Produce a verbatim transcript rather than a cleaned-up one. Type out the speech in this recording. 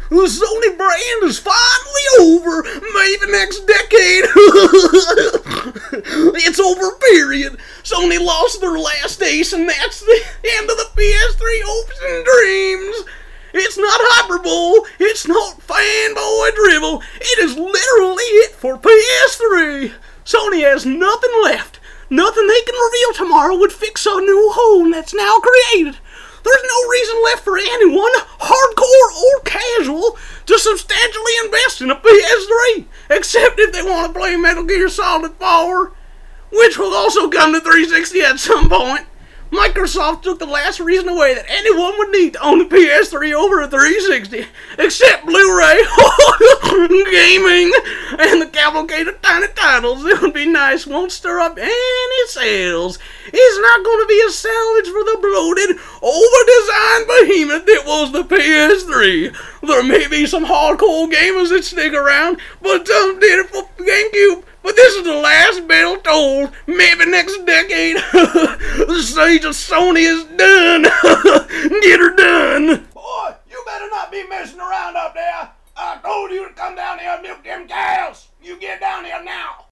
The Sony brand is finally over. Maybe next decade. It's over, period. Sony lost their last ace, and that's the end of the P S three hopes and dreams. It's not hyperbole. It's not fanboy drivel. It is literally it for P S three. Sony has nothing left. Nothing they can reveal tomorrow would fix a new hole that's now created. There's no reason left for anyone, hardcore or casual, to substantially invest in a P S three, except if they want to play Metal Gear Solid four, which will also come to three sixty at some point. Microsoft took the last reason away that anyone would need to own a P S three over a three sixty, except Blu-ray, gaming, and the cavalcade of tiny titles. It would be nice, won't stir up any sales. It's not going to be a salvage for the bloated, over-designed behemoth that was the P S three. There may be some hardcore gamers that stick around, but some did it for GameCube. But this is the last bell tolled. Maybe next decade, the siege of Sony is done. Get her done. Boy, you better not be messing around